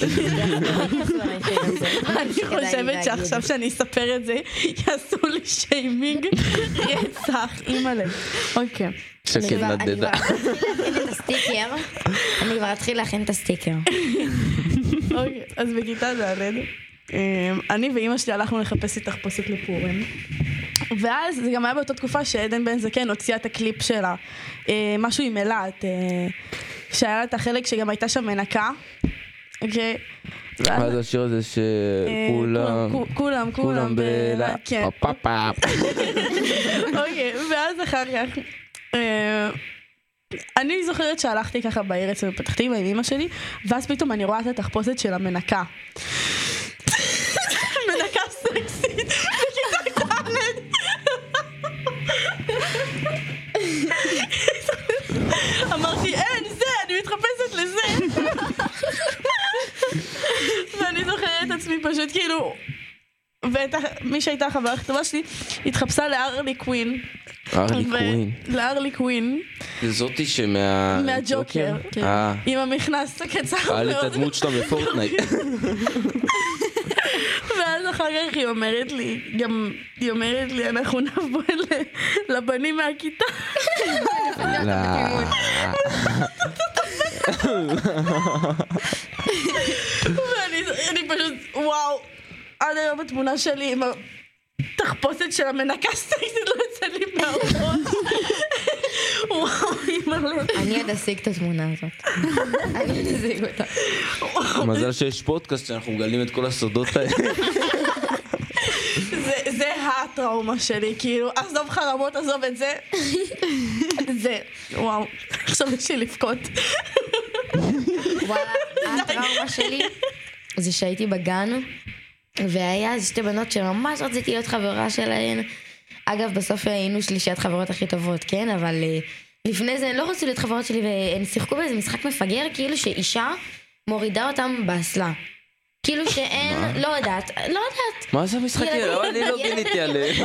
אני חושבת שעכשיו שאני אספר את זה, יעשו לי שיימינג רצח, אימא'לה. אוקיי. שקד נדדה. אני כבר אתחיל להכין את הסטיקר. אוקיי, אז בכיתה ד' אני ואימא שלי הלכנו לחפש את תחפושת לפורים. ואז זה גם היה באותה תקופה שעדן בן זקן הוציאה את הקליפ שלה, משהו עם אלת, שהיה לה את החלק שגם הייתה שם מנקה. אוקיי. אז השיר הזה שכולם באלת. כן. אוקיי, ואז אחר כך אני זוכרת שהלכתי ככה בעיר אצל פתח תקווה עם אמא שלי, ואז פתאום אני רואה את התחפושת של המנקה. מנקה סקסית בכיתה ד'. אמרתי, אין, זה, אני מתחפשת לזה. ואני זוכרת את עצמי פשוט כאילו, ומי שהייתה חברה הכתובה שלי התחפשה לארלי קווין. ארלי קווין. לארלי קווין. זאתי מהג'וקר. עם המכנס הקצר מאוד. היה לי את הדמות שלה בפורטנייט. ואז אחר כך היא אומרת לי, אנחנו נבוא לבנים מהכיתה. ואני פשוט, וואו, עד היום התמונה שלי עם התחפושת של המנקה סטייסית לא יצא לי מהראש. וואו, אימא'לה. אני עוד אשיג את התמונה הזאת. אני עוד אשיג אותה. מזל שיש פודקאסט שאנחנו מגלים את כל הסודות האלה. זה הטראומה שלי, כאילו, עזוב חרמות, עזוב את זה. זה, וואו, עכשיו יש לי לבכות. וואלה, הטראומה שלי זה שהייתי בגן, והיה איזה שתי בנות שממש רציתי להיות חברה שלהן. אגב, בסוף היינו שלישיית חברות הכי טובות, כן? אבל לפני זה לא רצו להיות חברות שלי, והן שיחקו באיזה משחק מפגר, כאילו שאישה מורידה אותם באסלה. כאילו שאין, לא יודעת. מה זה המשחק? אני לא גיניתי עליהם.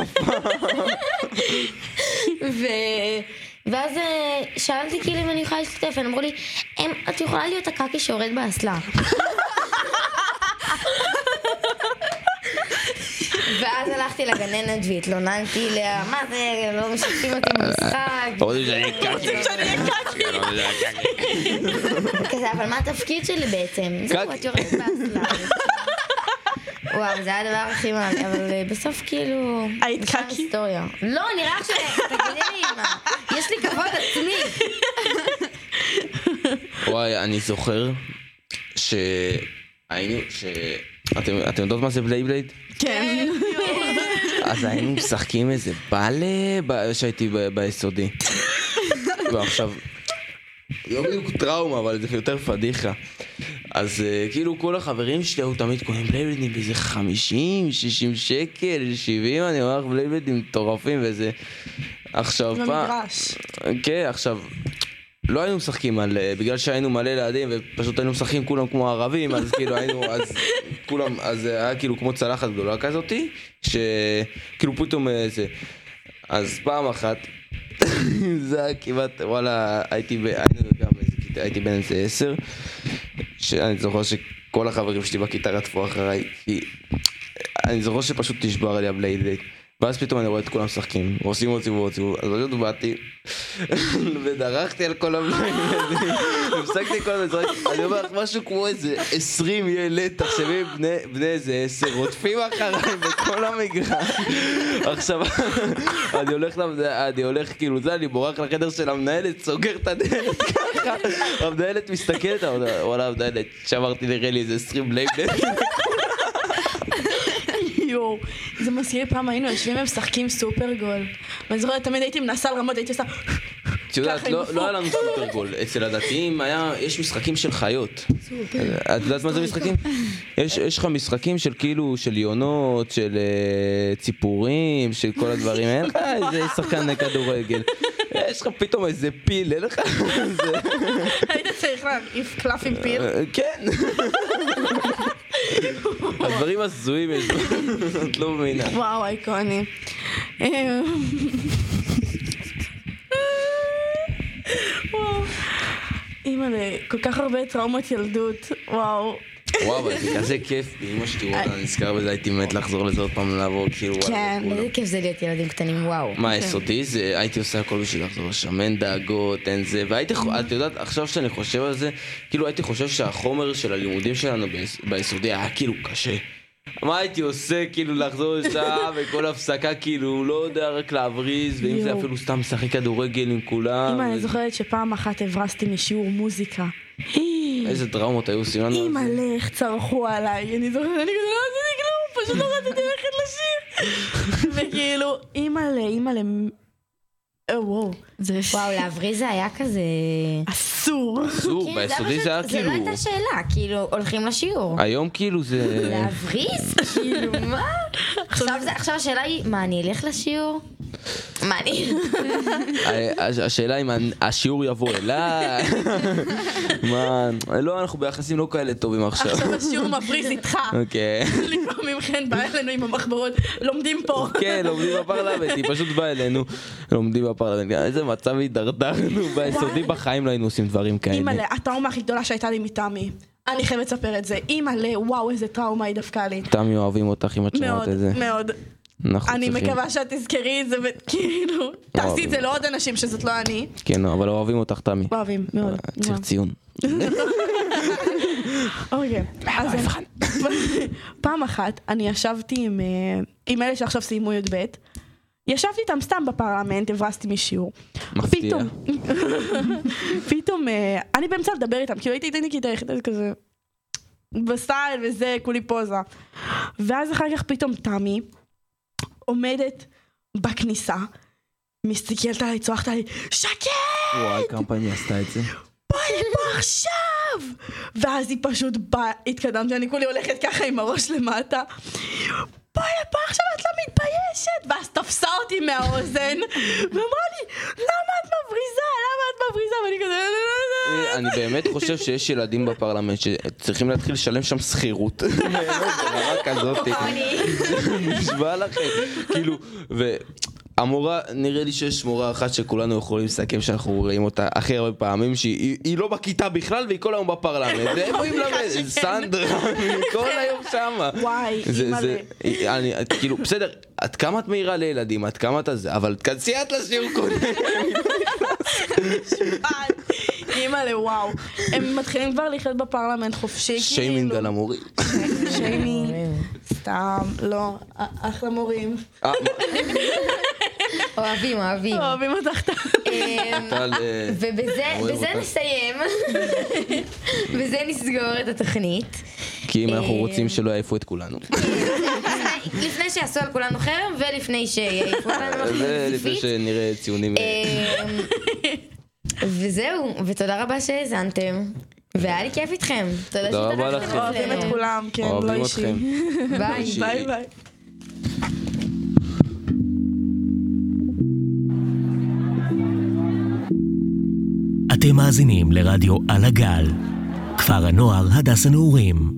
ואז שאלתי כאילו אם אני יכולה להשתתף, הם אמרו לי, את יכולה להיות הקקי שיורד באסלה. ואז הלכתי לגננת והתלוננתי לה, מה זה, לא משתפים אותי במשחק. רוצים שאני אהיה קקי. כזה, אבל מה התפקיד שלי בעצם? זהו, את יורדת באסלה. וואו, זה היה הדבר הכי מעניין, אבל בסוף כאילו... היית קקי? היסטוריה. לא, נראה תגידי לי, אמא, יש לי כבוד עצמי. וואי, אני זוכר שהיינו, אתם יודעות מה זה בלייבלייד? כן. אז היינו משחקים איזה בלה שהייתי ביסודי. ועכשיו, לא בדיוק טראומה, אבל זה יותר פדיחה. אז כאילו כל החברים שלי היו תמיד קונים בלייבליידים באיזה 50, 60 שקל, 70, אני אומר בלייבליידים מטורפים וזה. עכשיו במגרש. כן, עכשיו, לא היינו משחקים בגלל שהיינו מלא ילדים ופשוט היינו משחקים כולם כמו ערבים, אז כאילו היינו, אז היה כאילו כמו צלחת גדולה כזאתי, שכאילו פתאום זה. אז פעם אחת, זה היה כמעט, וואלה, הייתי בן איזה 10, שאני זוכר שכל החברים שלי בכיתה רדפו אחריי, כי אני זוכר שפשוט תשבר עליה בלייבלייד. ואז פתאום אני רואה את כולם משחקים, רוצים, אז פשוט באתי ודרכתי על כל הבלייבליידים, הפסקתי כל המשחק, אני אומר לך משהו כמו איזה 20 ילד, תחשבי בני איזה 10, רודפים אחריי בכל המגרש. עכשיו, אני הולך כאילו זה, אני בורח לחדר של המנהלת, סוגר את הדלת ככה, המנהלת מסתכלת, וואלה המנהלת, שמרתי נראה לי איזה 20 בלייבליידים. יואו, זה מזכיר פעם היינו יושבים ומשחקים סופרגול. ואני זוכרת, תמיד הייתי מנסה לרמות, הייתי עושה... את יודעת, לא היה לנו סופרגול. אצל הדתיים יש משחקים של חיות. את יודעת מה זה משחקים? יש לך משחקים של כאילו, של יונות, של ציפורים, של כל הדברים. אין לך איזה שחקן כדורגל. יש לך פתאום איזה פיל, אין לך איזה... היית צריך להעיף קלף עם פיל? כן. הדברים הזויים יש, את לא מבינה. וואו, אייקוני. וואו. אימא'לה, כל כך הרבה טראומות ילדות, וואו. וואו, אבל זה כזה כיף, באמא שלי רואה, אני נזכר בזה, הייתי מת לחזור לזה עוד פעם לעבור, כאילו כן, איזה כיף זה להיות ילדים קטנים, וואו. מה, יסודי? הייתי עושה הכל בשביל לחזור לשם, אין דאגות, אין זה, והייתי, את יודעת, עכשיו שאני חושב על זה, כאילו הייתי חושב שהחומר של הלימודים שלנו ביסודי היה כאילו קשה. מה הייתי עושה, כאילו לחזור לשם, וכל הפסקה, כאילו, לא יודע, רק להבריז, ואם זה אפילו סתם משחק כדורגל עם כולם. אמא, אני זוכרת שפעם אחת הברסתי משיעור מוזיקה. איזה טראומות היו עושים לנו. אמא, איך צרחו עליי, אני זוכרת, אני כזה לא עשיתי כלום, פשוט לא רציתי ללכת לשיר. וכאילו, אמא, וואו. וואו, להבריז זה היה כזה... אסור. אסור, ביסודי זה היה זה כאילו... לא הייתה שאלה, כאילו, הולכים לשיעור. היום כאילו זה... להבריז? כאילו, מה? עכשיו השאלה היא, מה, אני אלך לשיעור? מה אני... השאלה אם השיעור יבוא אליי. מה... לא, אנחנו ביחסים לא כאלה טובים עכשיו. עכשיו השיעור מבריז איתך. אוקיי. לפעמים כן בא אלינו עם המחברות, לומדים פה. כן, לומדים בפרלמנט, היא פשוט באה אלינו. לומדים בפרלמנט, איזה מצב הידרדרנו. ביסודי בחיים לא היינו עושים דברים כאלה. אימא'לה, הטראומה הכי גדולה שהייתה לי מתמי. אני חייבת לספר את זה. אימא'לה, וואו, איזה טראומה היא דפקה לי. תמי אוהבים אותך אם את שמעת את זה. מאוד, מאוד. אני מקווה שאת תזכרי את זה, וכאילו, תעשי את זה לעוד אנשים שזאת לא אני. כן, אבל אוהבים אותך תמי. אוהבים, מאוד. צריך ציון. אוקיי, אז פעם אחת אני ישבתי עם אלה שעכשיו סיימו י"ב, ישבתי איתם סתם בפרלמנט, הברסתי משיעור. מפתיע. פתאום, אני באמצע לדבר איתם, כאילו הייתי איתי כיתה יחידה כזה, בסטייל וזה, כולי פוזה. ואז אחר כך פתאום תמי עומדת בכניסה, מסתכלת עליי, צוחקת עליי, שקט! וואי, כמה פעמים היא עשתה את זה? בואי לפה עכשיו! ואז היא פשוט באה, התקדמתי, אני כולי הולכת ככה עם הראש למטה. בואי לפה עכשיו, את לא מתביישת! ואז תפסה אותי מהאוזן, ואמרה לי, למה את מבריזה? למה את מבריזה? ואני כזה... אני באמת חושב שיש ילדים בפרלמנט שצריכים להתחיל לשלם שם שכירות. באמת, ברמה כזאת. נשבע לכם. כאילו, המורה, נראה לי שיש מורה אחת שכולנו יכולים לסכם שאנחנו רואים אותה הכי הרבה פעמים, שהיא לא בכיתה בכלל והיא כל היום בפרלמנט. זה איפה היא מלמדת? סנדרה, כל היום שמה. וואי, אימא'לה. כאילו, בסדר, עד כמה את מהירה לילדים, עד כמה אתה זה, אבל תכנסי את לשיעור קודם. אימא'לה, וואו. הם מתחילים כבר לחיות בפרלמנט חופשי, כאילו. שיימינג על המורים. שיימינג. סתם, לא. אחלה מורים. אוהבים. אוהבים אותך. ובזה נסיים. בזה נסגור את התוכנית. כי אם אנחנו רוצים שלא יעיפו את כולנו. לפני שיעשו על כולנו חרם, ולפני שיעיפו אותנו. ולפני שנראה ציונים. וזהו, ותודה רבה שהאזנתם. והיה לי כיף איתכם. תודה רבה לכם. אוהבים את כולם, כן, לא אישי. ביי. ביי. אתם מאזינים לרדיו על הגל, כפר הנוער הדס הנעורים.